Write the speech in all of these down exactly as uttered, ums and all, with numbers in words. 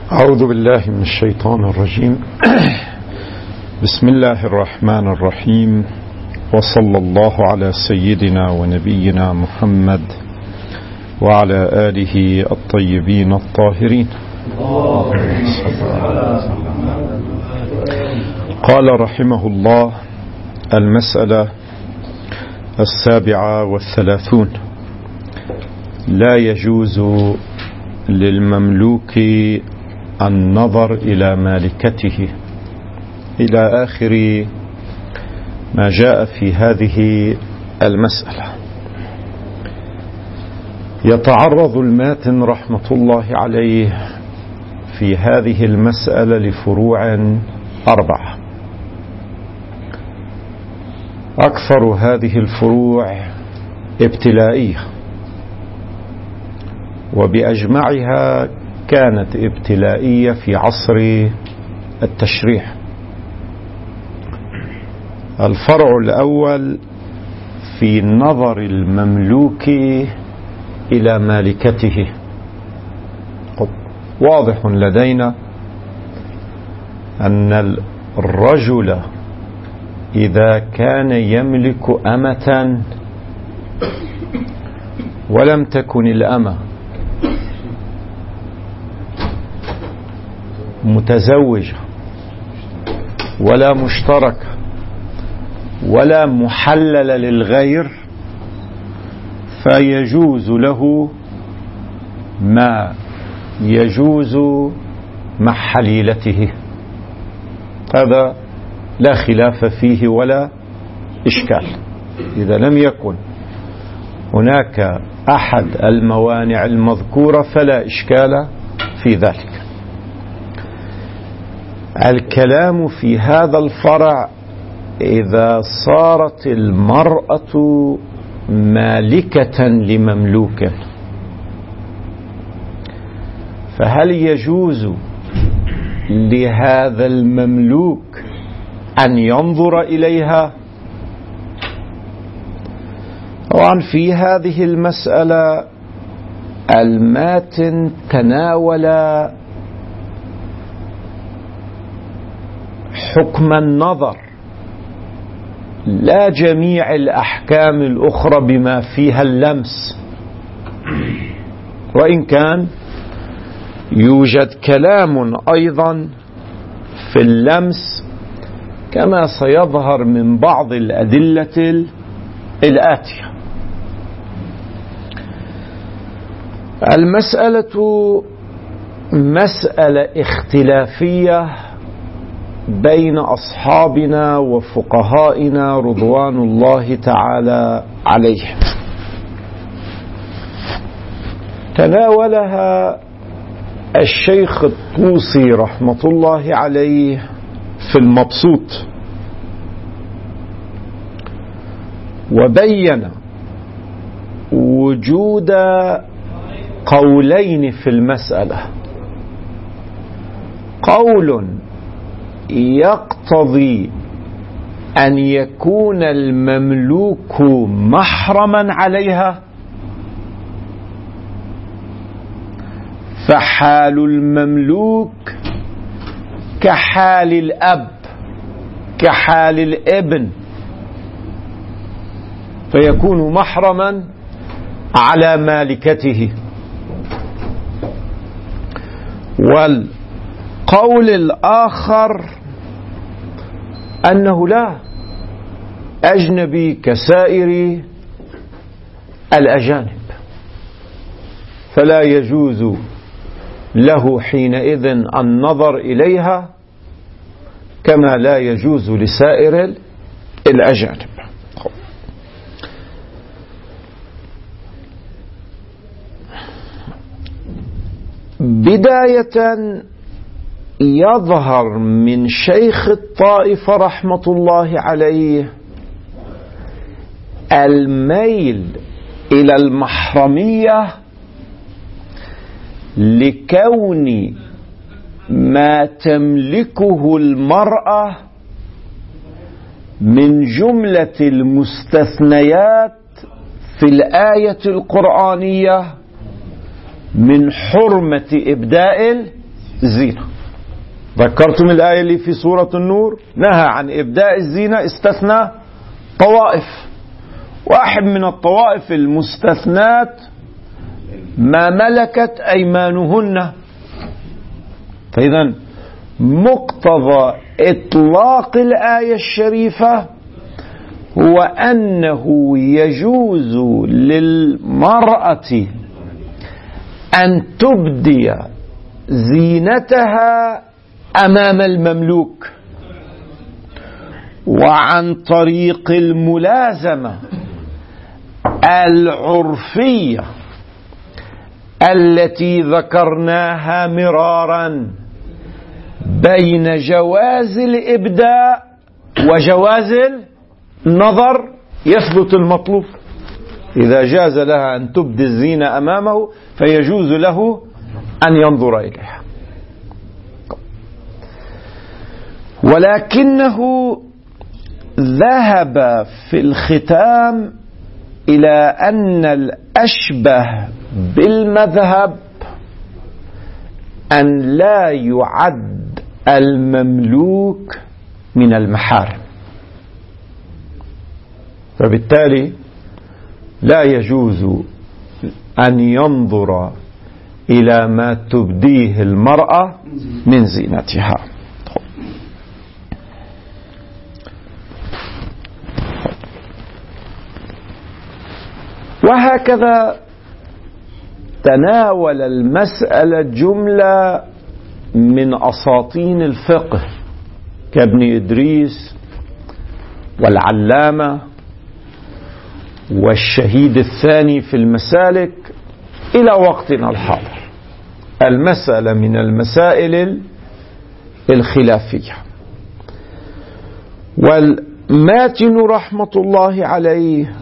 أعوذ بالله من الشيطان الرجيم. بسم الله الرحمن الرحيم، وصلى الله على سيدنا ونبينا محمد وعلى آله الطيبين الطاهرين. قال رحمه الله: المسألة السابعة والثلاثون: لا يجوز للمملوك النظر إلى مالكته، إلى آخر ما جاء في هذه المسألة. يتعرض الماتن رحمة الله عليه في هذه المسألة لفروع أربعة. أكثر هذه الفروع ابتلائية، وبأجمعها كانت ابتلائية في عصر التشريع. الفرع الأول في نظر المملوك إلى مالكته. واضح لدينا أن الرجل إذا كان يملك أمة ولم تكن الأمة متزوجة ولا مشتركة ولا محللة للغير، فيجوز له ما يجوز مع حليلته. هذا لا خلاف فيه ولا إشكال. إذا لم يكن هناك أحد الموانع المذكورة فلا إشكال في ذلك. الكلام في هذا الفرع إذا صارت المرأة مالكة لمملوك، فهل يجوز لهذا المملوك أن ينظر إليها؟ طبعا في هذه المسألة الماتن تناول حكم النظر، لا جميع الأحكام الأخرى بما فيها اللمس، وإن كان يوجد كلام أيضا في اللمس كما سيظهر من بعض الأدلة الآتية. المسألة مسألة اختلافية بين أصحابنا وفقهائنا رضوان الله تعالى عليهم. تناولها الشيخ الطوسي رحمة الله عليه في المبسوط، وبين وجود قولين في المسألة: قول يقتضي أن يكون المملوك محرما عليها، فحال المملوك كحال الأب كحال الابن، فيكون محرما على مالكته. والقول الآخر أنه لا، أجنبي كسائر الأجانب، فلا يجوز له حينئذ النظر إليها كما لا يجوز لسائر الأجانب. بداية يظهر من شيخ الطائفة رحمة الله عليه الميل إلى المحرمية لكون ما تملكه المرأة من جملة المستثنيات في الآية القرآنية من حرمة إبداء الزينة. ذكرتم الآية اللي في سورة النور نهى عن إبداء الزينة، استثنى طوائف. واحد من الطوائف المستثنات ما ملكت أيمانهن. فإذا مقتضى إطلاق الآية الشريفة هو أنه يجوز للمرأة أن تبدي زينتها أمام المملوك، وعن طريق الملازمة العرفية التي ذكرناها مرارا بين جواز الإبداء وجواز النظر يثبت المطلوب. إذا جاز لها أن تبدي الزينة أمامه فيجوز له أن ينظر إليها. ولكنه ذهب في الختام إلى أن الأشبه بالمذهب أن لا يعد المملوك من المحارم، فبالتالي لا يجوز أن ينظر إلى ما تبديه المرأة من زينتها. وهكذا تناول المسألة جملة من أساطين الفقه كابن إدريس والعلامة والشهيد الثاني في المسالك إلى وقتنا الحاضر. المسألة من المسائل الخلافية. والماتن رحمة الله عليه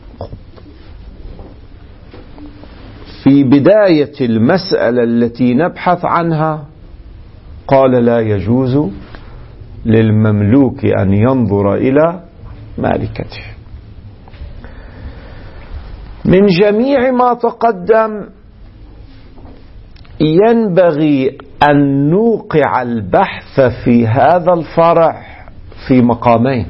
في بداية المسألة التي نبحث عنها قال لا يجوز للمملوك أن ينظر إلى مالكته. من جميع ما تقدم ينبغي أن نوقع البحث في هذا الفرع في مقامين.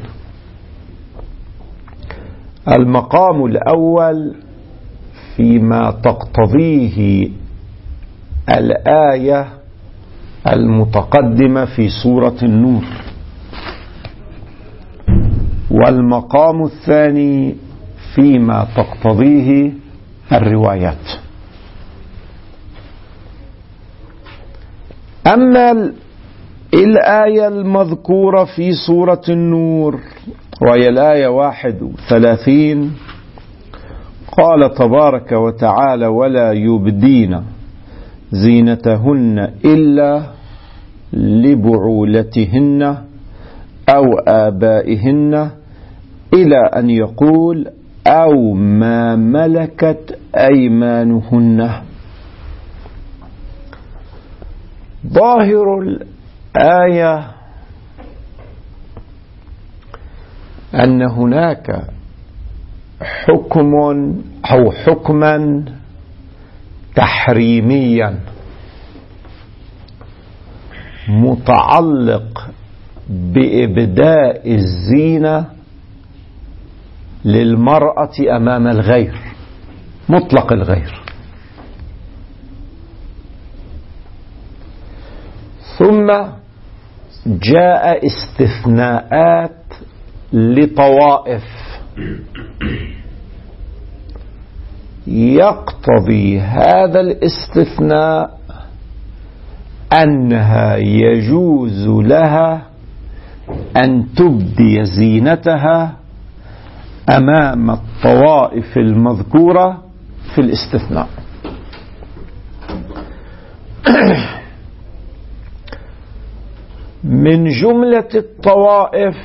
المقام الأول فيما تقتضيه الآية المتقدمة في سورة النور، والمقام الثاني فيما تقتضيه الروايات. أما الآية المذكورة في سورة النور وهي الآية واحد وثلاثين قال تبارك وتعالى ولا يبدين زينتهن إلا لبعولتهن أو آبائهن إلى أن يقول أو ما ملكت أيمانهن. ظاهر الآية أن هناك حكم أو حكما تحريميا متعلق بإبداء الزينة للمرأة أمام الغير، مطلق الغير. ثم جاء استثناءات لطوائف يقتضي هذا الاستثناء أنها يجوز لها أن تبدي زينتها أمام الطوائف المذكورة في الاستثناء. من جملة الطوائف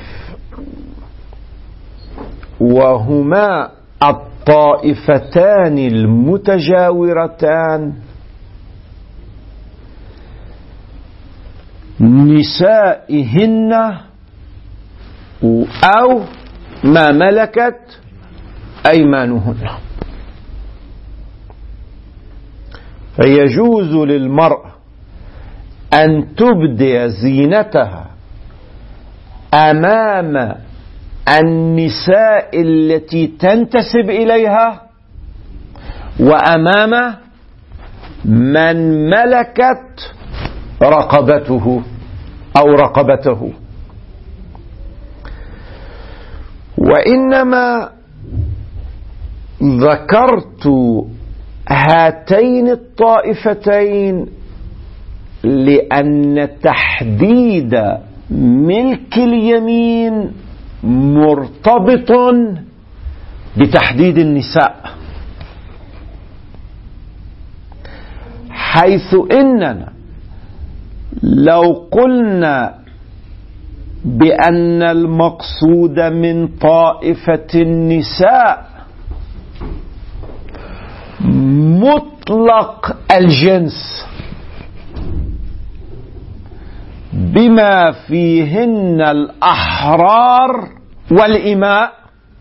وهما الطائفتان المتجاورتان نسائهن أو ما ملكت أيمانهن. فيجوز للمرأة أن تبدي زينتها أمام النساء التي تنتسب إليها وأمام من ملكت رقبته أو رقبته. وإنما ذكرت هاتين الطائفتين لأن تحديد ملك اليمين مرتبط بتحديد النساء، حيث إننا لو قلنا بأن المقصود من طائفة النساء مطلق الجنس بما فيهن الأحرار والإماء،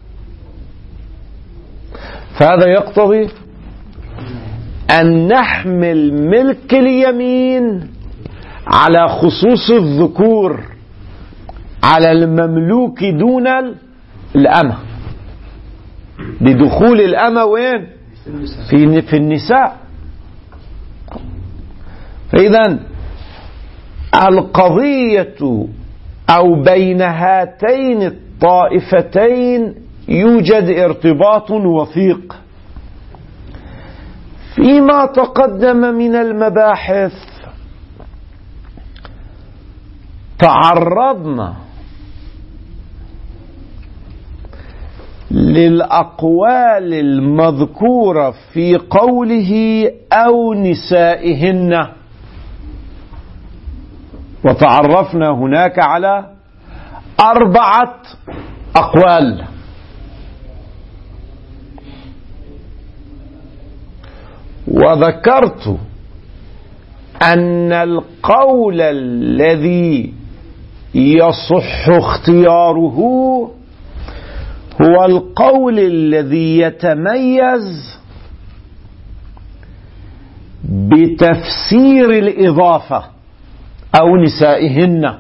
فهذا يقتضي أن نحمل ملك اليمين على خصوص الذكور على المملوك دون الأمة، لدخول الأمة وين؟ في في النساء. فإذا القضية أو بين هاتين الطائفتين يوجد ارتباط وثيق. فيما تقدم من المباحث تعرضنا للأقوال المذكورة في قوله أو نسائهن، وتعرفنا هناك على أربعة أقوال. وذكرت أن القول الذي يصح اختياره هو القول الذي يتميز بتفسير الإضافة أو نسائهن.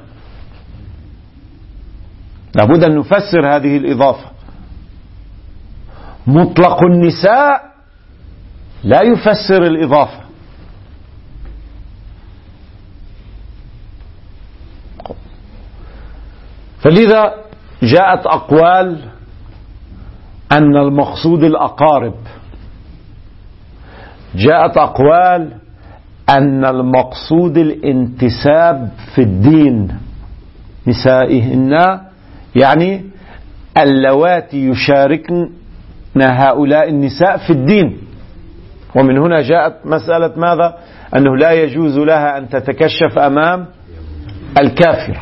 لابد أن نفسر هذه الإضافة. مطلق النساء لا يفسر الإضافة. فلذا جاءت أقوال أن المقصود الأقارب، جاءت أقوال أن المقصود الانتساب في الدين، نسائهن يعني اللواتي يشاركن هؤلاء النساء في الدين. ومن هنا جاءت مسألة ماذا؟ أنه لا يجوز لها أن تتكشف أمام الكافر.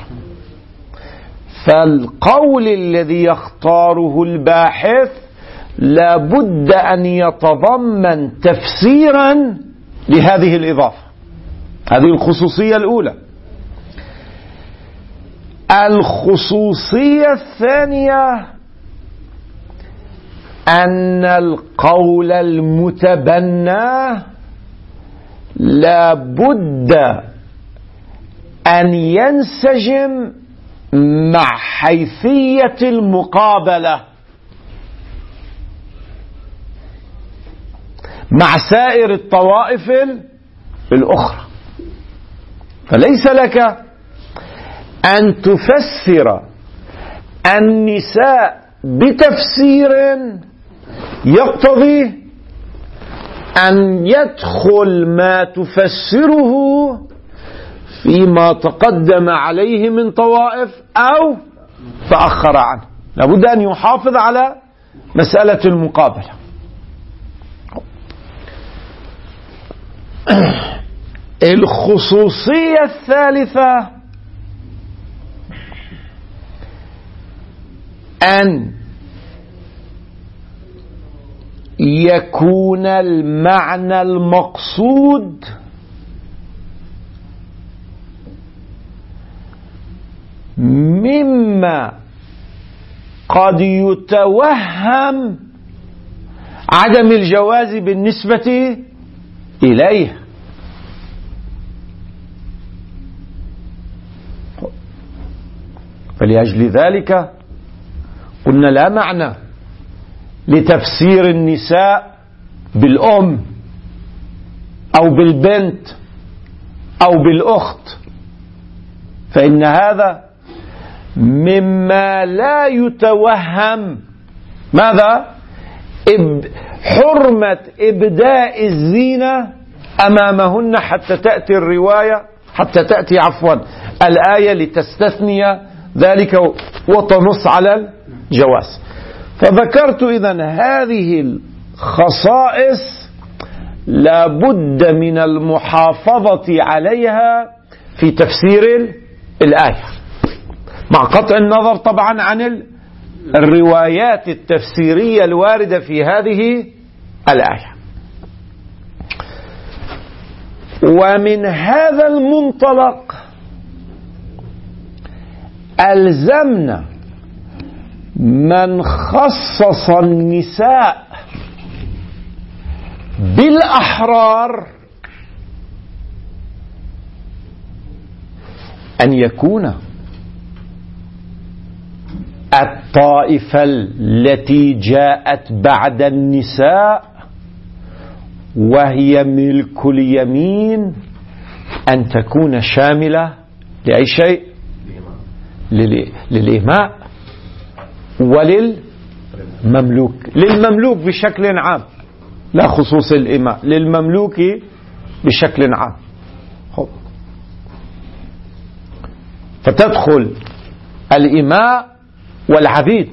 فالقول الذي يختاره الباحث لا بد أن يتضمن تفسيرا لهذه الإضافة. هذه الخصوصية الأولى. الخصوصية الثانية أن القول المتبنى لا بد أن ينسجم مع حيثية المقابلة مع سائر الطوائف الأخرى. فليس لك أن تفسر النساء بتفسير يقتضي أن يدخل ما تفسره فيما تقدم عليه من طوائف أو تأخر عنه. لابد أن يحافظ على مسألة المقابلة. الخصوصية الثالثة أن يكون المعنى المقصود مما قد يتوهم عدم الجواز بالنسبة إليه. فلأجل ذلك قلنا لا معنى لتفسير النساء بالأم أو بالبنت أو بالأخت، فإن هذا مما لا يتوهم ماذا؟ حرمة إبداء الزينة أمامهن حتى تأتي الرواية حتى تأتي عفوا الآية لتستثني ذلك وتنص على الجواز. فذكرت إذن هذه الخصائص لا بد من المحافظة عليها في تفسير الآية، مع قطع النظر طبعا عن الروايات التفسيرية الواردة في هذه الآية. ومن هذا المنطلق ألزمنا من خصص النساء بالأحرار أن يكون الطائفة التي جاءت بعد النساء وهي ملك اليمين أن تكون شاملة لأي شيء؟ للإماء وللمملوك، للمملوك بشكل عام لا خصوص الإماء، للمملوك بشكل عام. فتدخل الإماء والعبيد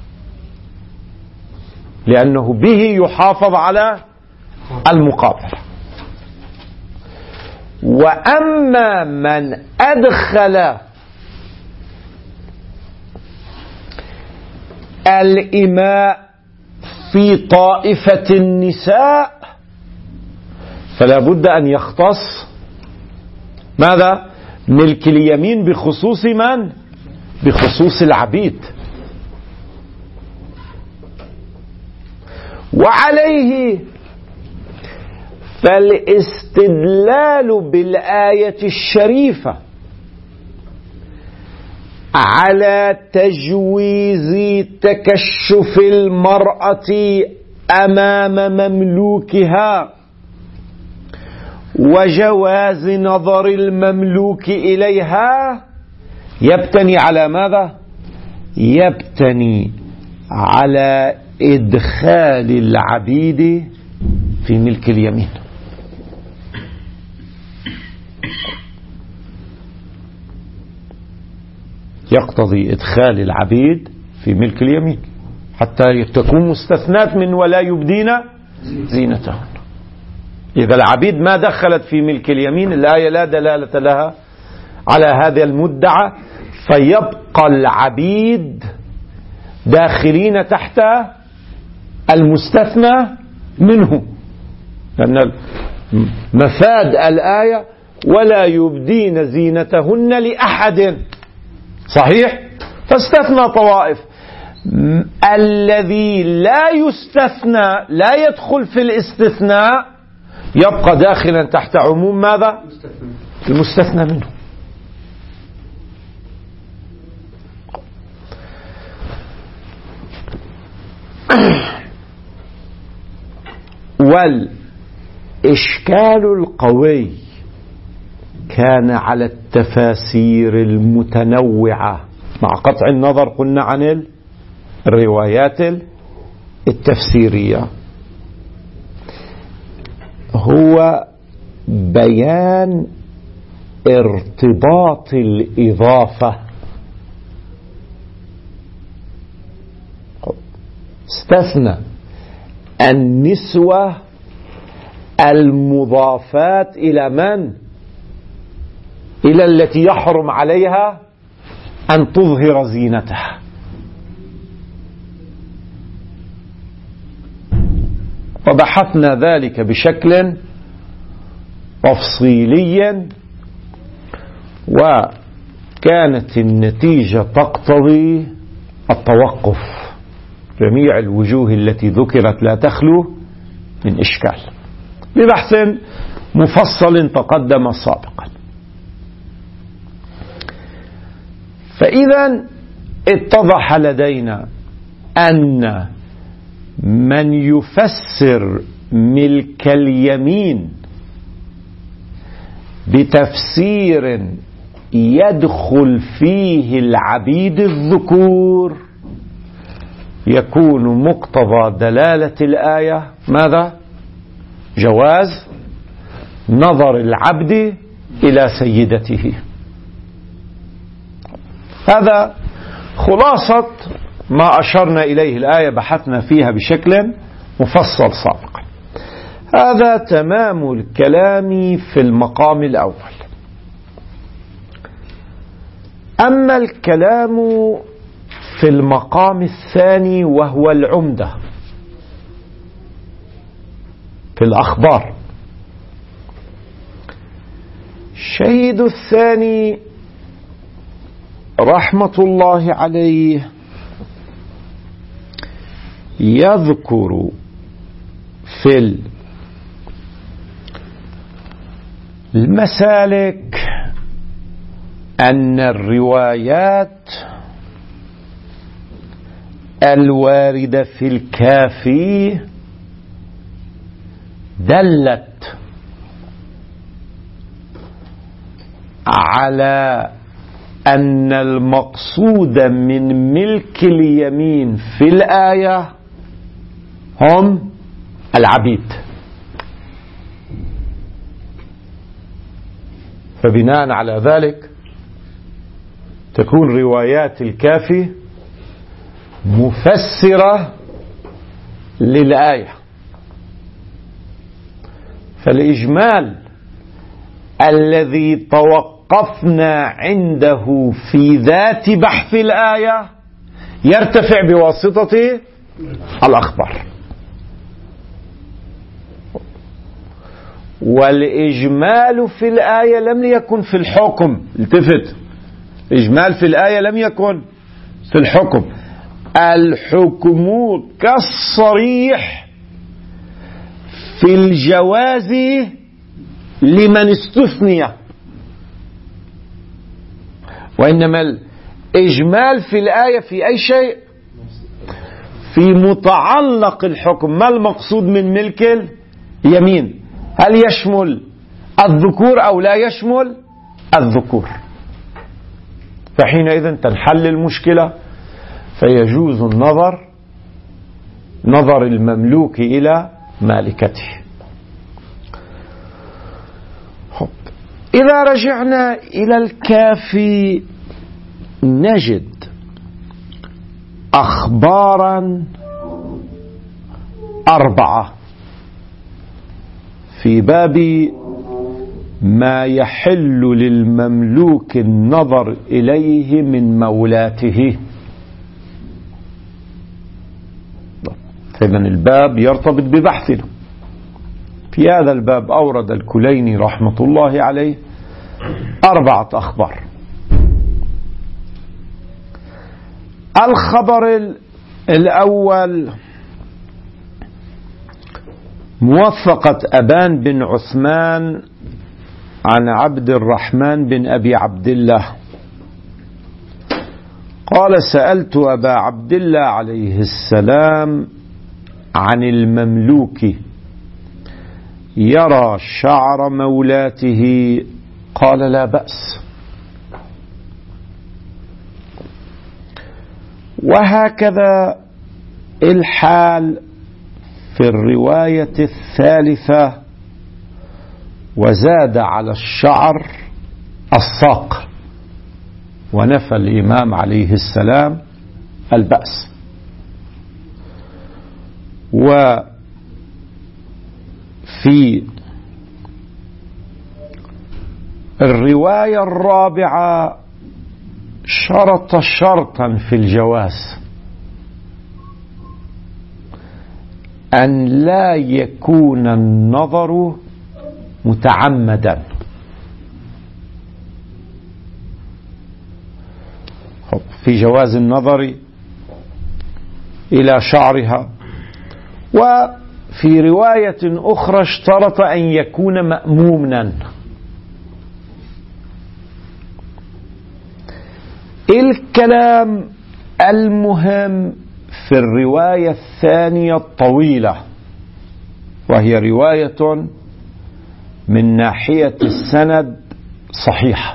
لأنه به يحافظ على المقابل. وأما من أدخل الإماء في طائفة النساء فلا بد أن يختص ماذا؟ ملك اليمين بخصوص من؟ بخصوص العبيد. وعليه فالاستدلال بالآية الشريفة على تجويز تكشف المرأة أمام مملوكها وجواز نظر المملوك إليها يبتني على ماذا؟ يبتني على إدخال العبيد في ملك اليمين. يقتضي إدخال العبيد في ملك اليمين حتى تكون مستثنات من ولا يبدين زينتهن. إذا العبيد ما دخلت في ملك اليمين الآية لا دلالة لها على هذا المدعى، فيبقى العبيد داخلين تحت المستثنى منه، لأن مفاد الآية ولا يبدين زينتهن لأحد، صحيح؟ فاستثنى طوائف. الذي لا يستثنى لا يدخل في الاستثناء يبقى داخلا تحت عموم ماذا؟ المستثنى منه. والإشكال القوي كان على التفاسير المتنوعة مع قطع النظر قلنا عن الروايات التفسيرية، هو بيان ارتباط الإضافة. استثنى النسوة المضافات إلى من؟ إلى التي يحرم عليها أن تظهر زينتها. وبحثنا ذلك بشكل تفصيلي، وكانت النتيجة تقتضي التوقف. جميع الوجوه التي ذكرت لا تخلو من إشكال ببحث مفصل تقدم سابقا. فإذا اتضح لدينا أن من يفسر ملك اليمين بتفسير يدخل فيه العبيد الذكور يكون مقتضى دلالة الآية ماذا؟ جواز نظر العبد إلى سيدته. هذا خلاصة ما أشرنا إليه الآية، بحثنا فيها بشكل مفصل سابقا. هذا تمام الكلام في المقام الأول. أما الكلام في المقام الثاني وهو العمدة في الأخبار، الشهيد الثاني رحمة الله عليه يذكر في المسالك أن الروايات الواردة في الكافي دلت على أن المقصود من ملك اليمين في الآية هم العبيد. فبناء على ذلك تكون روايات الكافي مفسرة للآية. فالإجمال الذي توقفنا عنده في ذات بحث الآية يرتفع بواسطة الأخبار، والإجمال في الآية لم يكن في الحكم. التفت، إجمال في الآية لم يكن في الحكم. الحكم كالصريح في الجواز لمن استثني، وإنما الإجمال في الآية في أي شيء؟ في متعلق الحكم. ما المقصود من ملك اليمين؟ هل يشمل الذكور أو لا يشمل الذكور؟ فحينئذ تنحل المشكلة، فيجوز النظر نظر المملوك إلى مالكته. إذا رجعنا إلى الكافي نجد أخبارا أربعة في باب ما يحل للمملوك النظر إليه من مولاته. إذن الباب يرتبط ببحثنا. في هذا الباب أورد الكليني رحمة الله عليه أربعة أخبار. الخبر الأول موثقة أبان بن عثمان عن عبد الرحمن بن أبي عبد الله قال: سألت أبا عبد الله عليه السلام عن المملوك يرى شعر مولاته، قال: لا بأس. وهكذا الحال في الرواية الثالثة، وزاد على الشعر الساق، ونفى الإمام عليه السلام البأس. وفي الرواية الرابعة شرط شرطا في الجواز، أن لا يكون النظر متعمدا. في جواز النظر إلى شعرها. وفي رواية أخرى اشترط أن يكون مأمونا. الكلام المهم في الرواية الثانية الطويلة، وهي رواية من ناحية السند صحيحة،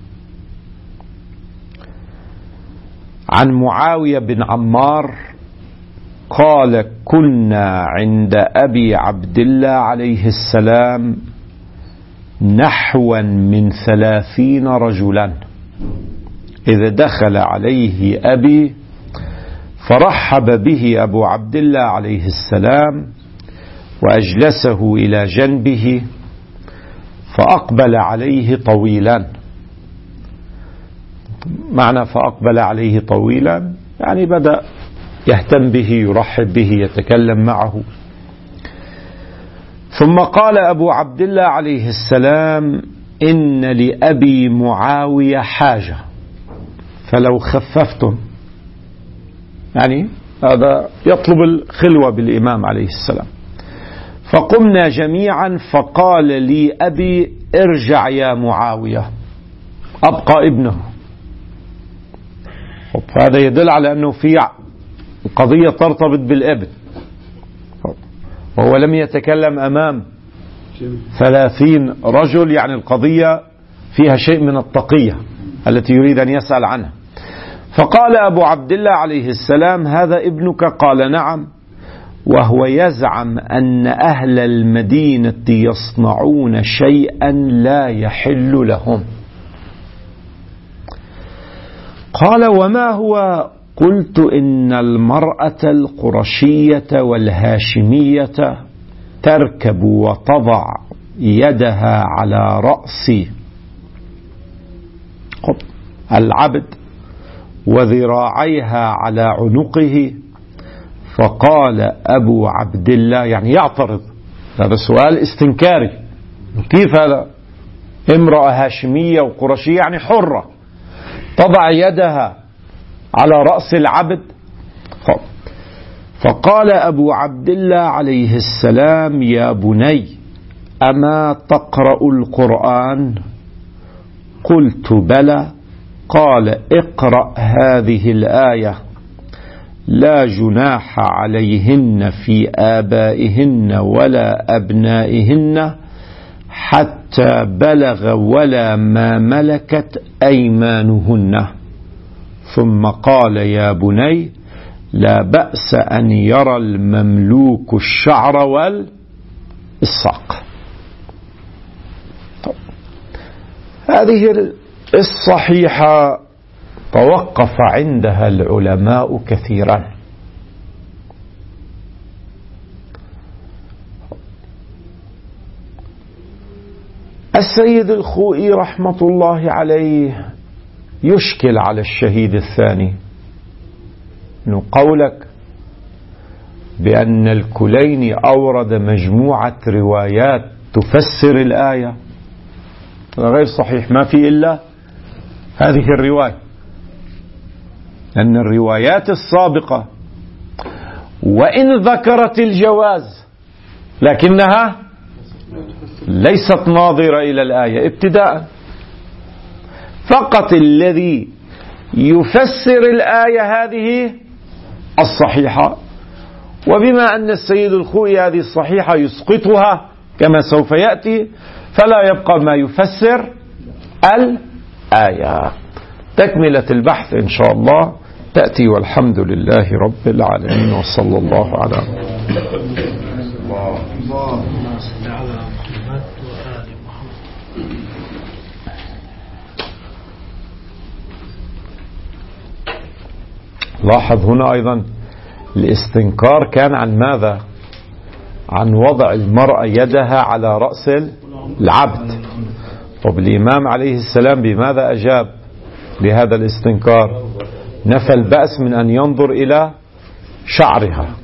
عن معاوية بن عمار قال: كنا عند أبي عبد الله عليه السلام نحوا من ثلاثين رجلا، إذا دخل عليه أبي فرحب به أبو عبد الله عليه السلام وأجلسه إلى جنبه، فأقبل عليه طويلا. معنى فأقبل عليه طويلا يعني بدأ يهتم به، يرحب به، يتكلم معه. ثم قال أبو عبد الله عليه السلام: إن لأبي معاوية حاجة فلو خففتم، يعني هذا يطلب الخلوة بالإمام عليه السلام. فقمنا جميعا، فقال لي أبي: ارجع يا معاوية، أبقى ابنه. هذا يدل على أنه في قضية ترتبط بالابن، وهو لم يتكلم أمام ثلاثين رجل، يعني القضية فيها شيء من التقية التي يريد أن يسأل عنها. فقال أبو عبد الله عليه السلام: هذا ابنك؟ قال: نعم، وهو يزعم أن أهل المدينة يصنعون شيئا لا يحل لهم. قال: وما هو؟ قلت: إن المرأة القرشية والهاشمية تركب وتضع يدها على رأس العبد وذراعيها على عنقه. فقال أبو عبد الله، يعني يعترض، هذا سؤال استنكاري، كيف هذا؟ امرأة هاشمية وقرشية يعني حرة تضع يدها على رأس العبد؟ فقال أبو عبد الله عليه السلام: يا بني، أما تقرأ القرآن؟ قلت: بلى. قال: اقرأ هذه الآية: لا جناح عليهن في آبائهن ولا أبنائهن حتى بلغ ولا ما ملكت أيمانهن. ثم قال: يا بني، لا بأس أن يرى المملوك الشعر والساق. هذه الصحيحة توقف عندها العلماء كثيرا. السيد الخوئي رحمة الله عليه يشكل على الشهيد الثاني، إنه قولك بأن الكليني أورد مجموعة روايات تفسر الآية غير صحيح، ما في إلا هذه الرواية، أن الروايات السابقة وإن ذكرت الجواز لكنها ليست ناظرة إلى الآية ابتداء، فقط الذي يفسر الآية هذه الصحيحة. وبما أن السيد الخوئي هذه الصحيحة يسقطها كما سوف يأتي، فلا يبقى ما يفسر الآية. تكملة البحث إن شاء الله تأتي، والحمد لله رب العالمين، وصلى الله على لاحظ هنا أيضا الاستنكار كان عن ماذا؟ عن وضع المرأة يدها على رأس العبد. طب الإمام عليه السلام بماذا أجاب لهذا الاستنكار؟ نفى البأس من أن ينظر إلى شعرها.